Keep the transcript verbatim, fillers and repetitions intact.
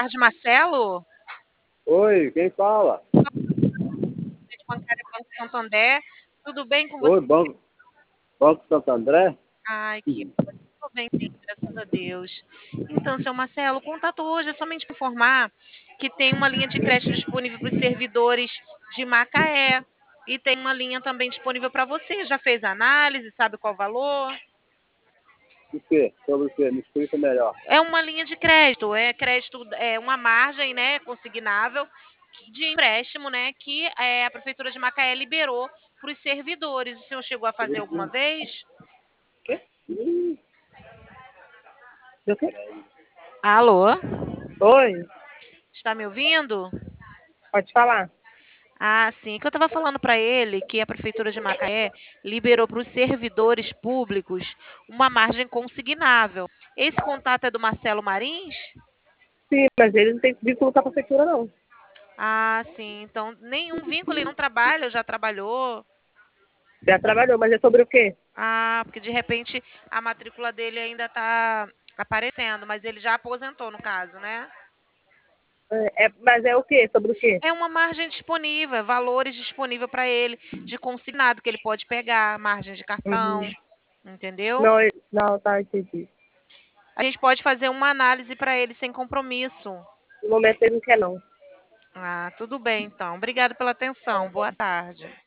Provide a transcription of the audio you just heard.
tarde, Marcelo. Oi, quem fala? Bancária Banco Santander. Tudo bem com você? Oi, Banco, Banco Santo André? Ai, que tudo bem, sim, graças a Deus. Então, seu Marcelo, o contato hoje é somente para informar que tem uma linha de crédito disponível para os servidores de Macaé. E tem uma linha também disponível para você. Já fez a análise, sabe qual o valor? O quê? Sobre o quê? Me explica melhor. É uma linha de crédito, é crédito, é uma margem, né, consignável de empréstimo, né, que é, a prefeitura de Macaé liberou para os servidores. O senhor chegou a fazer alguma vez? Ih, do quê? Alô? Oi, Está me ouvindo? pode falar. Ah, sim. Que eu estava falando para ele que a prefeitura de Macaé liberou para os servidores públicos uma margem consignável. Esse contato é do Marcelo Marins? Sim, mas ele não tem vínculo com a prefeitura, não. Ah, sim. Então, nenhum vínculo, ele não trabalha, já trabalhou. Já trabalhou, mas é sobre o quê? Ah, porque de repente a matrícula dele ainda está aparecendo, mas ele já aposentou no caso, né? É, é- mas é o quê? Sobre o quê? É uma margem disponível, é valores disponível para ele de consignado que ele pode pegar, margem de Uhum. cartão, entendeu? Não, ele- não, tá, entendi. A gente pode fazer uma análise para ele sem compromisso. No momento ele não quer, não. Ah, tudo bem então. Obrigada pela atenção. Boa tarde.